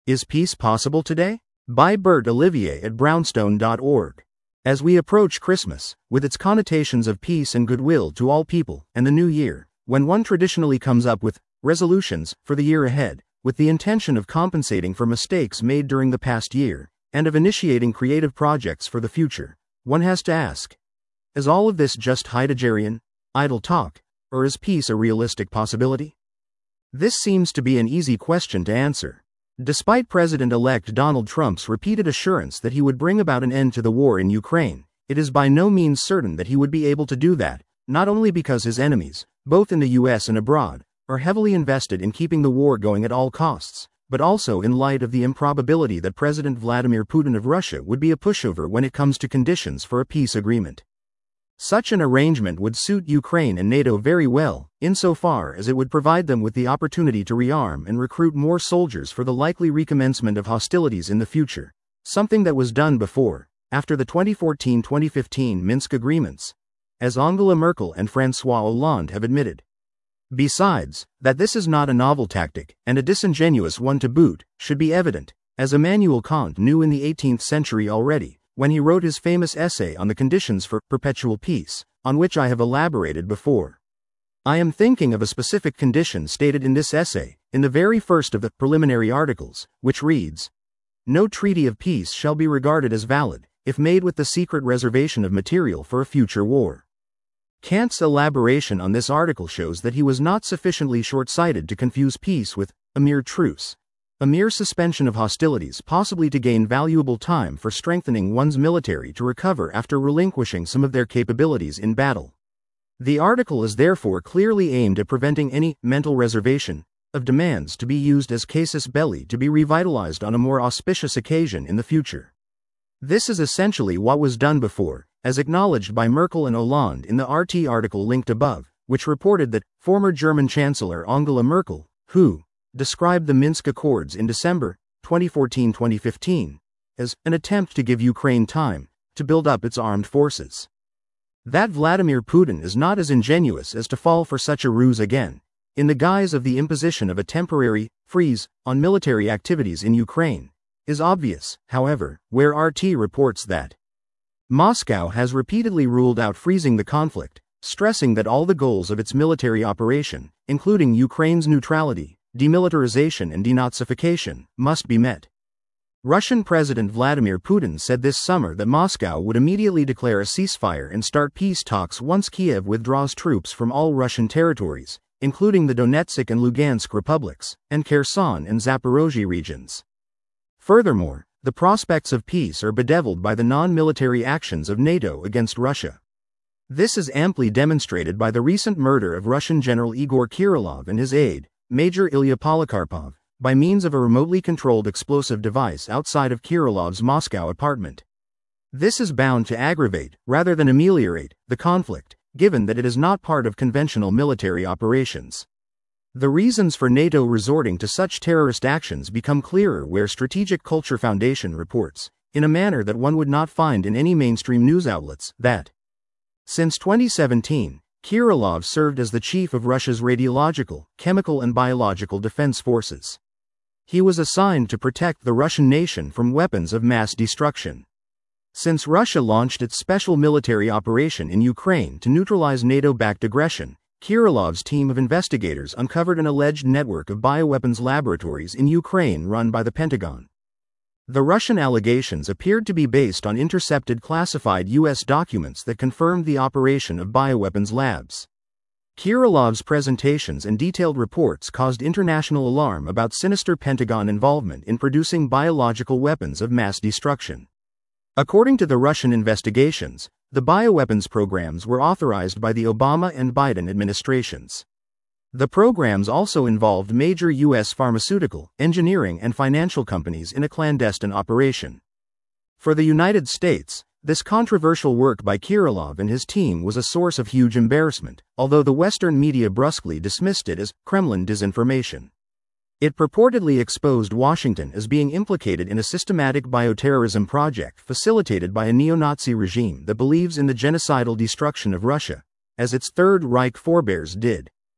Is peace possible today? By Bert Olivier at brownstone.org. As we approach Christmas, with its connotations of peace and goodwill to all people, and the new year, when one traditionally comes up with resolutions for the year ahead, with the intention of compensating for mistakes made during the past year, and of initiating creative projects for the future, one has to ask, is all of this just Heideggerian, idle talk, or is peace a realistic possibility? This seems to be an easy question to answer. Despite President-elect Donald Trump's repeated assurance that he would bring about an end to the war in Ukraine, it is by no means certain that he would be able to do that, not only because his enemies, both in the US and abroad, are heavily invested in keeping the war going at all costs, but also in light of the improbability that President Vladimir Putin of Russia would be a pushover when it comes to conditions for a peace agreement. Such an arrangement would suit Ukraine and NATO very well, insofar as it would provide them with the opportunity to rearm and recruit more soldiers for the likely recommencement of hostilities in the future, something that was done before, after the 2014-2015 Minsk agreements, as Angela Merkel and François Hollande have admitted. Besides, that this is not a novel tactic, and a disingenuous one to boot, should be evident, as Immanuel Kant knew in the 18th century already, when he wrote his famous essay on the conditions for perpetual peace, on which I have elaborated before. I am thinking of a specific condition stated in this essay, in the very first of the preliminary articles, which reads, "No treaty of peace shall be regarded as valid, if made with the secret reservation of material for a future war." Kant's elaboration on this article shows that he was not sufficiently short-sighted to confuse peace with a mere truce, a mere suspension of hostilities, possibly to gain valuable time for strengthening one's military to recover after relinquishing some of their capabilities in battle. The article is therefore clearly aimed at preventing any mental reservation of demands to be used as casus belli to be revitalized on a more auspicious occasion in the future. This is essentially what was done before, as acknowledged by Merkel and Hollande in the RT article linked above, which reported that former German Chancellor Angela Merkel, who described the Minsk Accords in December 2014-2015 as an attempt to give Ukraine time to build up its armed forces. That Vladimir Putin is not as ingenious as to fall for such a ruse again, in the guise of the imposition of a temporary freeze on military activities in Ukraine, is obvious, however, where RT reports that Moscow has repeatedly ruled out freezing the conflict, stressing that all the goals of its military operation, including Ukraine's neutrality, demilitarization and denazification, must be met. Russian President Vladimir Putin said this summer that Moscow would immediately declare a ceasefire and start peace talks once Kiev withdraws troops from all Russian territories, including the Donetsk and Lugansk republics, and Kherson and Zaporozhye regions. Furthermore, the prospects of peace are bedeviled by the non-military actions of NATO against Russia. This is amply demonstrated by the recent murder of Russian General Igor Kirillov and his aide, Major Ilya Polikarpov, by means of a remotely controlled explosive device outside of Kirillov's Moscow apartment. This is bound to aggravate, rather than ameliorate, the conflict, given that it is not part of conventional military operations. The reasons for NATO resorting to such terrorist actions become clearer where Strategic Culture Foundation reports, in a manner that one would not find in any mainstream news outlets, that since 2017, Kirillov served as the chief of Russia's radiological, chemical and biological defense forces. He was assigned to protect the Russian nation from weapons of mass destruction. Since Russia launched its special military operation in Ukraine to neutralize NATO-backed aggression, Kirillov's team of investigators uncovered an alleged network of bioweapons laboratories in Ukraine run by the Pentagon. The Russian allegations appeared to be based on intercepted classified U.S. documents that confirmed the operation of bioweapons labs. Kirillov's presentations and detailed reports caused international alarm about sinister Pentagon involvement in producing biological weapons of mass destruction. According to the Russian investigations, the bioweapons programs were authorized by the Obama and Biden administrations. The programs also involved major U.S. pharmaceutical, engineering and financial companies in a clandestine operation. For the United States, this controversial work by Kirillov and his team was a source of huge embarrassment, although the Western media brusquely dismissed it as Kremlin disinformation. It purportedly exposed Washington as being implicated in a systematic bioterrorism project facilitated by a neo-Nazi regime that believes in the genocidal destruction of Russia, as its Third Reich forebears did.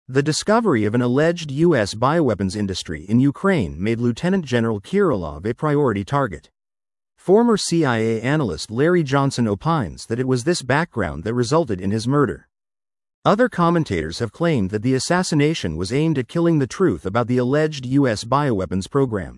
The discovery of an alleged U.S. bioweapons industry in Ukraine made Lieutenant General Kirillov a priority target. Former CIA analyst Larry Johnson opines that it was this background that resulted in his murder. Other commentators have claimed that the assassination was aimed at killing the truth about the alleged U.S. bioweapons program.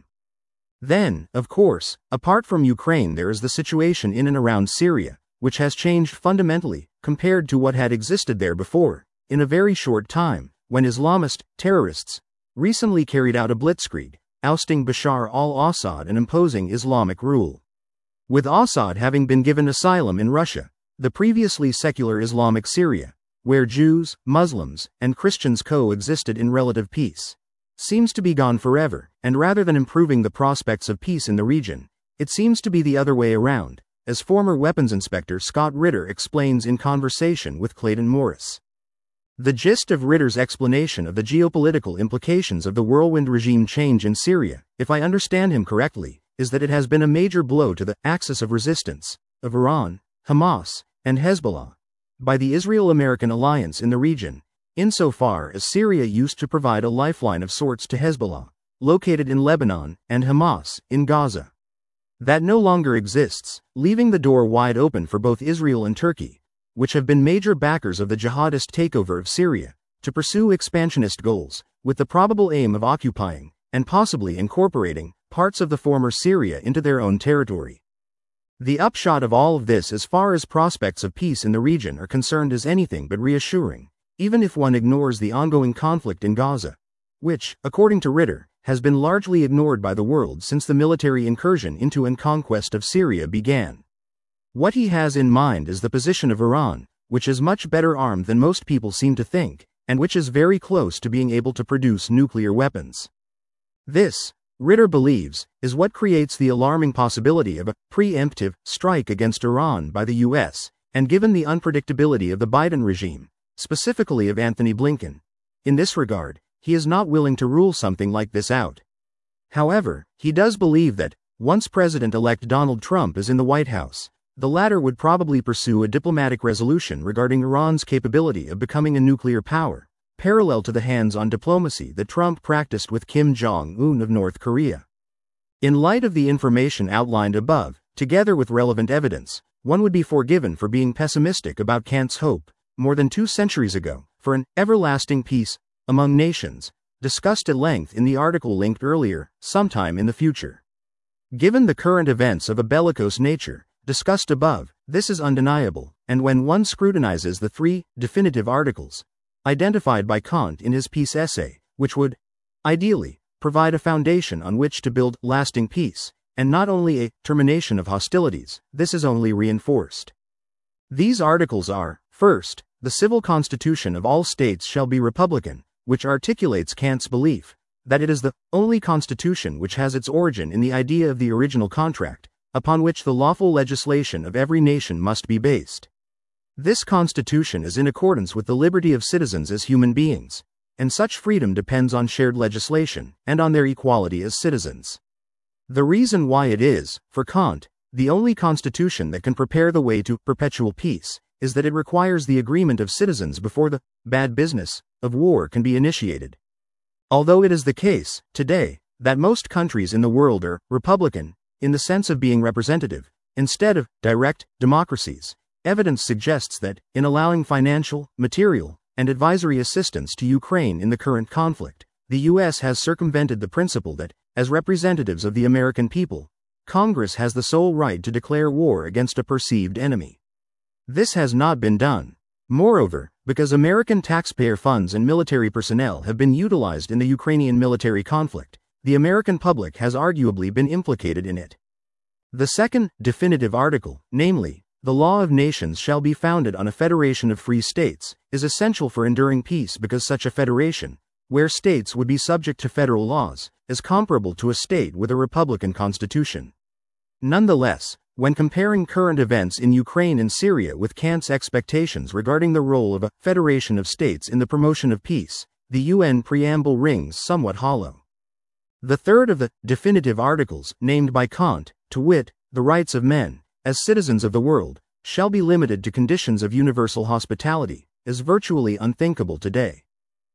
Then, of course, apart from Ukraine, there is the situation in and around Syria, which has changed fundamentally compared to what had existed there before, in a very short time, when Islamist terrorists recently carried out a blitzkrieg, ousting Bashar al-Assad and imposing Islamic rule. With Assad having been given asylum in Russia, the previously secular Islamic Syria, where Jews, Muslims, and Christians coexisted in relative peace, seems to be gone forever, and rather than improving the prospects of peace in the region, it seems to be the other way around, as former weapons inspector Scott Ritter explains in conversation with Clayton Morris. The gist of Ritter's explanation of the geopolitical implications of the whirlwind regime change in Syria, if I understand him correctly, is that it has been a major blow to the axis of resistance of Iran, Hamas, and Hezbollah by the Israel-American alliance in the region, insofar as Syria used to provide a lifeline of sorts to Hezbollah, located in Lebanon, and Hamas, in Gaza. That no longer exists, leaving the door wide open for both Israel and Turkey, which have been major backers of the jihadist takeover of Syria, to pursue expansionist goals, with the probable aim of occupying, and possibly incorporating, parts of the former Syria into their own territory. The upshot of all of this as far as prospects of peace in the region are concerned is anything but reassuring, even if one ignores the ongoing conflict in Gaza, which, according to Ritter, has been largely ignored by the world since the military incursion into and conquest of Syria began. What he has in mind is the position of Iran, which is much better armed than most people seem to think, and which is very close to being able to produce nuclear weapons. This, Ritter believes, is what creates the alarming possibility of a preemptive strike against Iran by the U.S., and given the unpredictability of the Biden regime, specifically of Anthony Blinken, in this regard, he is not willing to rule something like this out. However, he does believe that, once President-elect Donald Trump is in the White House, the latter would probably pursue a diplomatic resolution regarding Iran's capability of becoming a nuclear power, parallel to the hands-on diplomacy that Trump practiced with Kim Jong-un of North Korea. In light of the information outlined above, together with relevant evidence, one would be forgiven for being pessimistic about Kant's hope, more than 2 centuries ago, for an everlasting peace among nations, discussed at length in the article linked earlier, sometime in the future. Given the current events of a bellicose nature, discussed above, this is undeniable, and when one scrutinizes the 3 definitive articles identified by Kant in his peace essay, which would, ideally, provide a foundation on which to build lasting peace, and not only a termination of hostilities, this is only reinforced. These articles are, first, the civil constitution of all states shall be republican, which articulates Kant's belief that it is the only constitution which has its origin in the idea of the original contract, upon which the lawful legislation of every nation must be based. This constitution is in accordance with the liberty of citizens as human beings, and such freedom depends on shared legislation, and on their equality as citizens. The reason why it is, for Kant, the only constitution that can prepare the way to perpetual peace, is that it requires the agreement of citizens before the bad business of war can be initiated. Although it is the case, today, that most countries in the world are republican, in the sense of being representative, instead of direct democracies, evidence suggests that, in allowing financial, material, and advisory assistance to Ukraine in the current conflict, the U.S. has circumvented the principle that, as representatives of the American people, Congress has the sole right to declare war against a perceived enemy. This has not been done. Moreover, because American taxpayer funds and military personnel have been utilized in the Ukrainian military conflict, the American public has arguably been implicated in it. The second definitive article, namely, the law of nations shall be founded on a federation of free states, is essential for enduring peace because such a federation, where states would be subject to federal laws, is comparable to a state with a republican constitution. Nonetheless, when comparing current events in Ukraine and Syria with Kant's expectations regarding the role of a federation of states in the promotion of peace, the UN preamble rings somewhat hollow. The third of the definitive articles, named by Kant, to wit, the rights of men, as citizens of the world, shall be limited to conditions of universal hospitality, is virtually unthinkable today.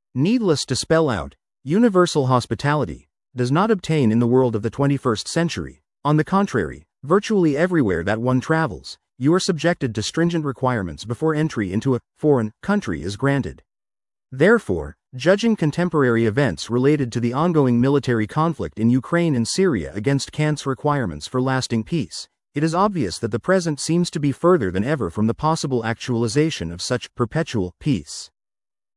Needless to spell out, universal hospitality does not obtain in the world of the 21st century. On the contrary, virtually everywhere that one travels, you are subjected to stringent requirements before entry into a foreign country is granted. Therefore, judging contemporary events related to the ongoing military conflict in Ukraine and Syria against Kant's requirements for lasting peace, it is obvious that the present seems to be further than ever from the possible actualization of such perpetual peace.